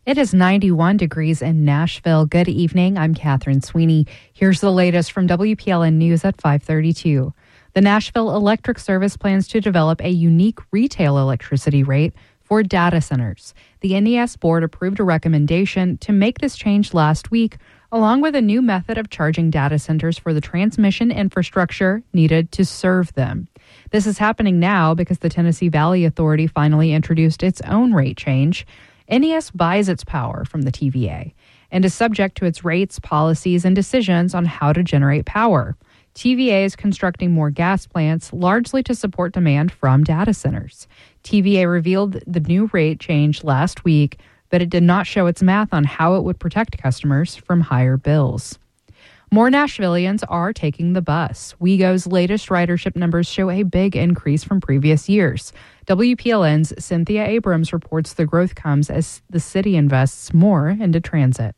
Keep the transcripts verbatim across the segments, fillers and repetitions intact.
It is ninety-one degrees in Nashville. Good evening. I'm Catherine Sweeney. Here's the latest from W P L N News at five thirty-two. The Nashville Electric Service plans to develop a unique retail electricity rate for data centers. The N E S board approved a recommendation to make this change last week, along with a new method of charging data centers for the transmission infrastructure needed to serve them. This is happening now because the Tennessee Valley Authority finally introduced its own rate change. N E S buys its power from the T V A and is subject to its rates, policies, and decisions on how to generate power. T V A is constructing more gas plants, largely to support demand from data centers. T V A revealed the new rate change last week, but it did not show its math on how it would protect customers from higher bills. More Nashvillians are taking the bus. WeGo's latest ridership numbers show a big increase from previous years. W P L N's Cynthia Abrams reports the growth comes as the city invests more into transit.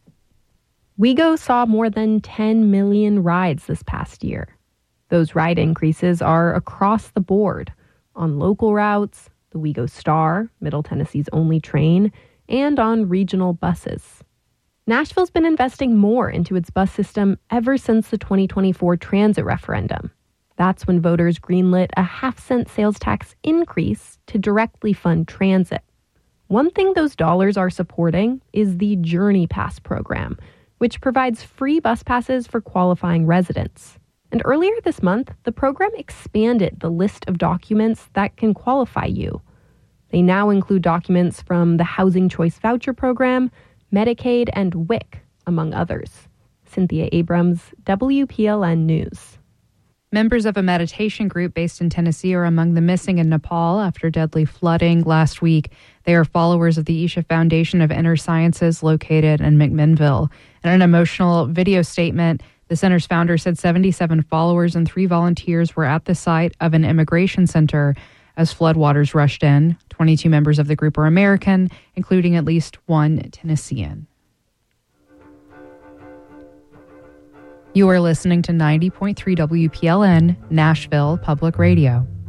WeGo saw more than ten million rides this past year. Those ride increases are across the board, on local routes, the WeGo Star, Middle Tennessee's only train, and on regional buses. Nashville's been investing more into its bus system ever since the twenty twenty-four transit referendum. That's when voters greenlit a half-cent sales tax increase to directly fund transit. One thing those dollars are supporting is the Journey Pass program, which provides free bus passes for qualifying residents. And earlier this month, the program expanded the list of documents that can qualify you. They now include documents from the Housing Choice Voucher Program, Medicaid, and W I C, among others. Cynthia Abrams, W P L N News. Members of a meditation group based in Tennessee are among the missing in Nepal after deadly flooding last week. They are followers of the Isha Foundation of Inner Sciences located in McMinnville. In an emotional video statement, the center's founder said seventy-seven followers and three volunteers were at the site of an immigration center as floodwaters rushed in. twenty-two members of the group are American, including at least one Tennessean. You are listening to ninety point three W P L N, Nashville Public Radio.